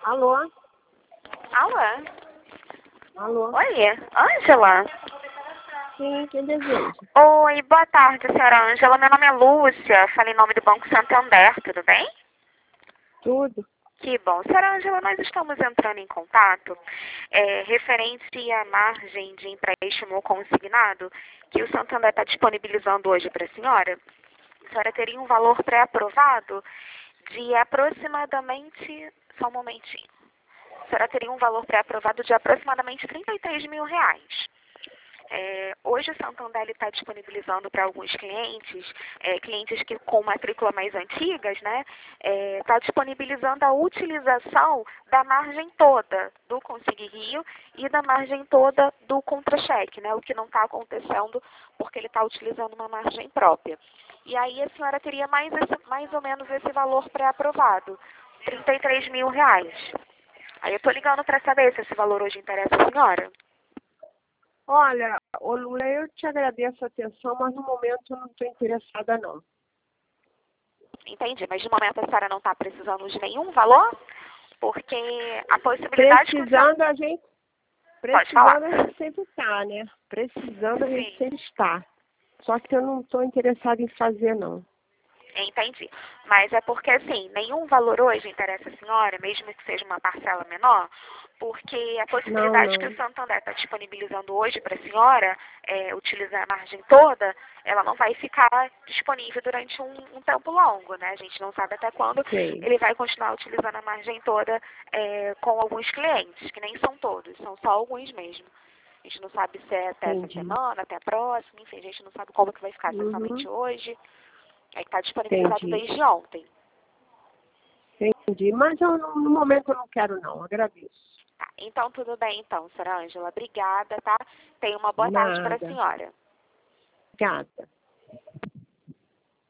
Alô? Alô? Alô? Oi, Ângela? Sim, quem deseja? Oi, boa tarde, senhora Ângela. Meu nome é Lúcia, falei em nome do Banco Santander, tudo bem? Tudo. Que bom. Senhora Ângela, nós estamos entrando em contato referente à margem de empréstimo consignado que o Santander está disponibilizando hoje para a senhora. A senhora teria um valor pré-aprovado de aproximadamente... Só um momentinho. A senhora teria um valor pré-aprovado de aproximadamente R$ 33 mil. Hoje o Santander está disponibilizando para alguns clientes, clientes que com matrícula mais antigas, né, está disponibilizando a utilização da margem toda do Consigne Rio e da margem toda do contra-cheque, né, o que não está acontecendo porque ele está utilizando uma margem própria. E aí a senhora teria mais ou menos esse valor pré-aprovado, R$ 33 mil. Aí eu estou ligando para saber se esse valor hoje interessa a senhora. Olha, ô Lula, eu te agradeço a atenção, mas no momento eu não estou interessada, não. Entendi, mas de momento a senhora não está precisando de nenhum valor? Porque a possibilidade Precisando, a gente sempre está, né? Precisando, a gente Sim, sempre está. Só que eu não estou interessada em fazer, não. entendi. Mas é porque, assim, nenhum valor hoje interessa a senhora, mesmo que seja uma parcela menor, porque a possibilidade que o Santander está disponibilizando hoje para a senhora, utilizar a margem toda, ela não vai ficar disponível durante um tempo longo, né? A gente não sabe até quando ele vai continuar utilizando a margem toda com alguns clientes, que nem são todos, são só alguns mesmo. A gente não sabe se é até essa semana, até a próxima, enfim, a gente não sabe como que vai ficar, se é somente hoje. Aí está disponibilizado desde ontem. Entendi. Mas eu, no momento eu não quero, não. Agradeço. Tá, então tudo bem, então, senhora Ângela. Obrigada, tá? Tenha uma boa tarde para a senhora. Obrigada.